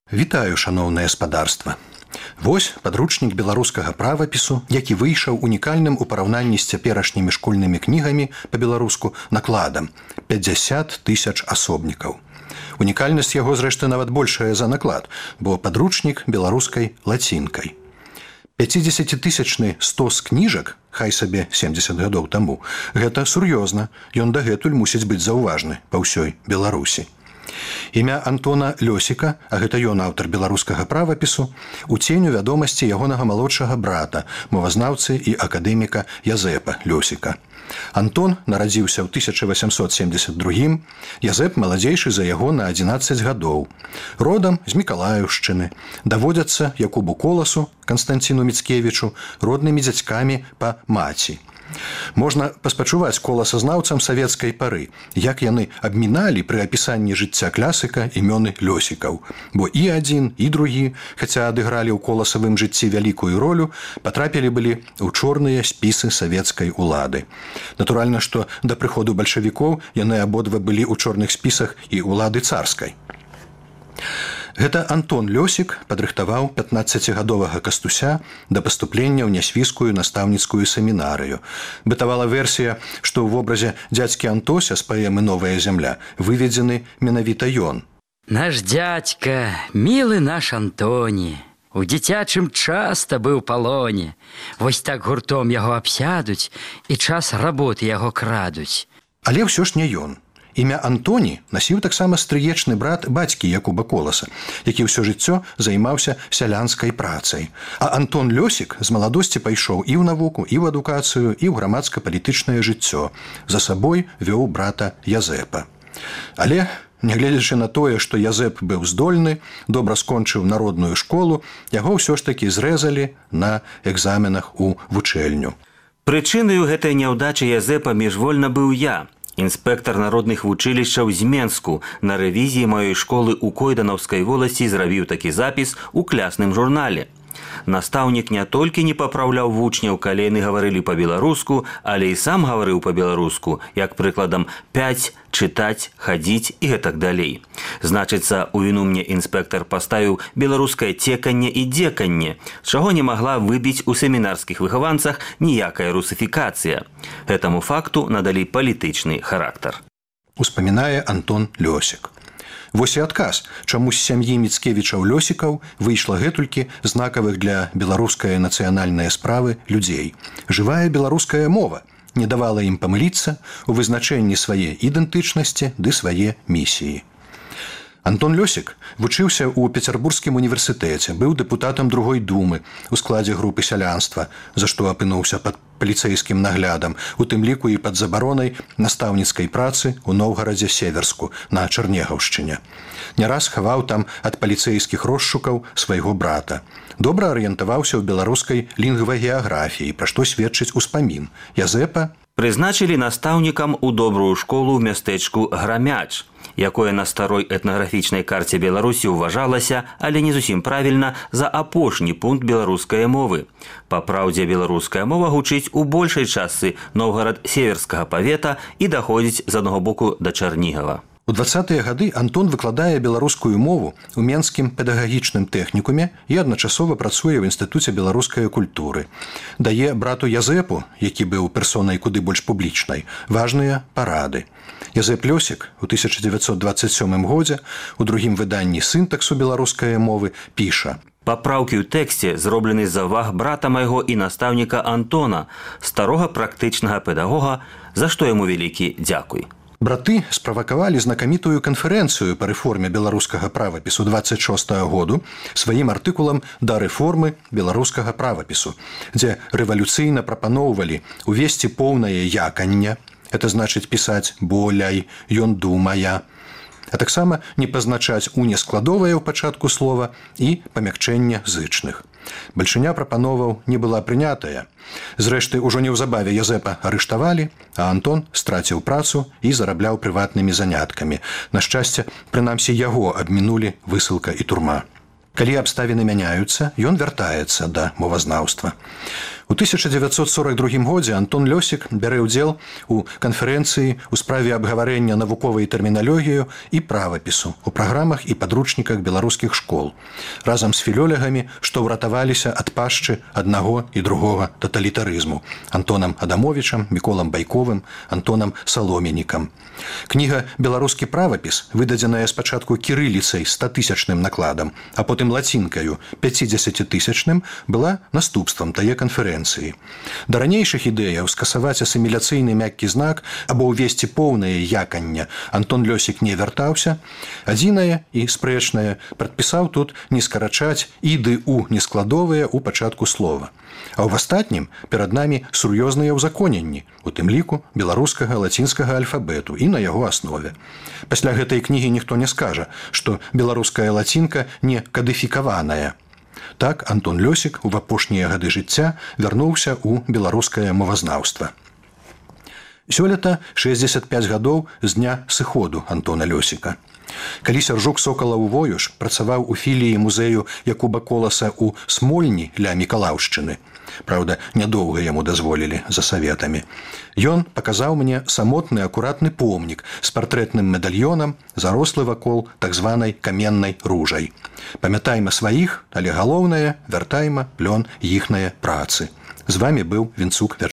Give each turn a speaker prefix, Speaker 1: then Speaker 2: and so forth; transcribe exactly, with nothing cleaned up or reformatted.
Speaker 1: Вітаю, шаноўнае спадарства. Вось падручнік беларускага правапісу, які выйшаў унікальным у параўнанні з цяперашнімі школьнымі кнігамі па-беларуску накладам пятьдесят тысяч асобнікаў. Унікальнасць яго, зрэшты, нават большая за наклад, бо падручнік беларускай лацінкай. пяцідзесяцітысячны стос кніжак, хай сабе семдзесят гадоў таму, гэта сур'ёзна, ён дагэтуль мусіць быць заўважны па ўсёй Беларусі. Імя Антона Лёсіка, а гэта ён аўтар беларускага правапісу, у ценю вядомасці ягонага малодшага брата, мовазнаўцы і акадэміка Язэпа Лёсіка. Антон нарадзіўся ў тысяча васямсот семдзесят другім, Язэп маладзейшы за яго на адзінаццаць гадоў. Родам з Мікалаеўшчыны, даводзяцца Якубу Коласу, Канстанціну Міцкевічу, роднымі дзядзькамі па маці. Можна паспачуваць коласазнаўцам савецкай пары, як яны абміналі пры апісанні жыцця класіка імёны Лёсікаў. Бо і адзін, і другі, хаця адыгралі ў коласавым жыцці вялікую ролю, патрапілі былі ў чорныя спісы савецкай улады. Натуральна, што да прыходу бальшавікоў яны абодва былі ў чорных спісах і улады царскай. Гэта Антон Лёсік падрыхтаваў пятнаццацігадовага кастуся да паступлення ў нясвіскую настаўніцкую семінарыю. Бытавала версія, што ў вобразе дзядзькі Антося з паэмы «Новая зямля» выведзены менавіта ён.
Speaker 2: Наш дядька, мілы наш Антоні, у дзіцячым часта быў палоне. Вось так гуртом яго абсядуць і час работы яго крадуць.
Speaker 1: Але ўсё ж не ён. Імя Антоні насіў таксама стрыечны брат бацькі Якуба Коласа, які ўсё жыццё займаўся сялянскай працай. А Антон Лёсік з маладосці пайшоў і ў навуку, і ў адукацыю, і ў грамадска-палітычнае жыццё. За сабой вёў брата Язэпа. Але, нягледзячы на тое, што Язэп быў здольны, добра скончыў народную школу, яго ўсё ж такі зрэзалі на экзаменах у вучэльню.
Speaker 3: Прычынаю гэтай няўдачы Язэпа міжвольна быў я, інспектор народных вучылішчаў з Менску, на рэвізіі маёй школы ў Койданаўскай воласці зрабіў такі запіс у клясным журнале. Настаўнік не толькі не папраўляў вучняў, калі яны гаварылі па-беларуску, але і сам гаварыў па-беларуску, як прыкладам пяць, чытаць, хадзіць і гэтак далей. Значыцца, у віну мне інспектор паставіў беларускае цеканне і дзеканне, чаго не магла выбіць у семінарскіх выхаванцах ніякая русыфікацыя. Гэтаму факту надалі палітычны характар.
Speaker 1: Успамінае Антон Лёсік. Вось і адказ, чаму з сям'і Міцкевічаў-Лёсікаў выйшла гэтулькі знакавых для беларускай нацыянальнай справы людзей. Жывая беларуская мова не давала ім памыліцца ў вызначэнні свае ідэнтычнасці ды свае місіі. Антон Лёсік вучыўся ў Пецярбургскім універсітэце, быў дэпутатам другой думы у складзе групы сялянства, за што апынуўся пад паліцэйскім наглядам, у тым ліку і пад забаронай настаўніцкай працы ў Новгарадзе-Северску на Чарнегаўшчыне. Не раз хаваў там ад паліцэйскіх розшукаў свайго брата. Добра арыентаваўся ў беларускай лінгвагеаграфіі, пра што сведчыць успамін. Язэпа
Speaker 3: прызначылі настаўнікам у добрую школу ў мястэчку Грамяч, якое на старой этнаграфічнай карце Беларусі ўважалася, але не зусім правільна, за апошні пункт беларускай мовы. Па праўдзе, беларуская мова гучыць у большай частцы Новгарад-Северскага павета і даходзіць з аднаго боку да Чарнігава.
Speaker 1: У дваццатыя гады Антон выкладае беларускую мову ў Менскім педагагічным тэхнікуме і адначасова працуе ў інстытуце беларускай культуры. Дае брату Язэпу, які быў персонай куды больш публічнай, важныя парады. Язэп Лёсік у тысяча дзевяцьсот дваццаць сёмым годзе у другім выданні сінтаксу беларускай мовы піша:
Speaker 3: «Папраўкі ў тэксце зроблены з заваг брата майго і настаўніка Антона, старога практычнага педагога, за што яму вялікі дзякуй».
Speaker 1: Браты справакавалі знакамітую канферэнцыю па рэформе беларускага правапісу дваццаць шостага году сваім артыкулам да рэформы беларускага правапісу, дзе рэвалюцыйна прапаноўвалі увесці поўнае яканне, это значыць пісаць боляй, ён думая, а таксама не пазначаць унескладовае ў пачатку слова і памякчэнне зычных. Бальшыня прапановаў не была прынятая. Зрэшты, ужо неўзабаве Язэпа арыштавалі, а Антон страціў працу і зарабляў прыватнымі заняткамі. На шчасце, прынамсі яго абмінулі высылка і турма. Калі абставіны мяняюцца, ён вяртаецца да мовазнаўства. У тысяча девятьсот сорок другім годзе Антон Лёсік бярэ ўдзел у канферэнцыі ў справе абгаварэння навуковай тэрміналогію і правапісу у праграмах і падручніках беларускіх школ разам з філёлегамі, што ўратаваліся ад пашчы аднаго і другога таталітарызму Антонам Адамовічам, Міколам Байковым, Антонам Саломенікам. Кніга «Беларускі правапіс», выдадзеная спачатку кірыліцай статысячным накладам, а потым лацінкаю пяцідзесяцітысячным, была наступствам тае канферэнцыі. Да ранейшых ідэяў скасаваць асіміляцыйны мяккі знак або ўвесці поўнае яканне Антон Лёсік не вяртаўся. Адзінае і спрэчнае прадпісаў тут не скарачаць і ды у нескладовыя ў пачатку слова. А ў астатнім перад намі сур'ёзныя ўзаконенні, у тым ліку беларускага лацінскага альфабету і на яго аснове. Пасля гэтай кнігі ніхто не скажа, што беларуская лацінка не кадыфікаваная. Так Антон Лёсік у апошнія гады жыцця вярнуўся ў беларускае мовазнаўства. Сёлета шэсцьдзесят пяць гадоў з дня сыходу Антона Лёсіка. Калі Сяржук Сокалаў Воюш працаваў у філіі музею Якуба Коласа ў Смольні ля Мікалаўшчыны, праўда, нядоўга яму дазволілі за саветамі, ён паказаў мне самотны акуратны помнік з партрэтным медальёнам, зарослы вакол так званай каменнай ружай. Памятайма сваіх, але галоўнае, вяртайма плён іхнае працы. З вамі быў Вінцук Вячеслав.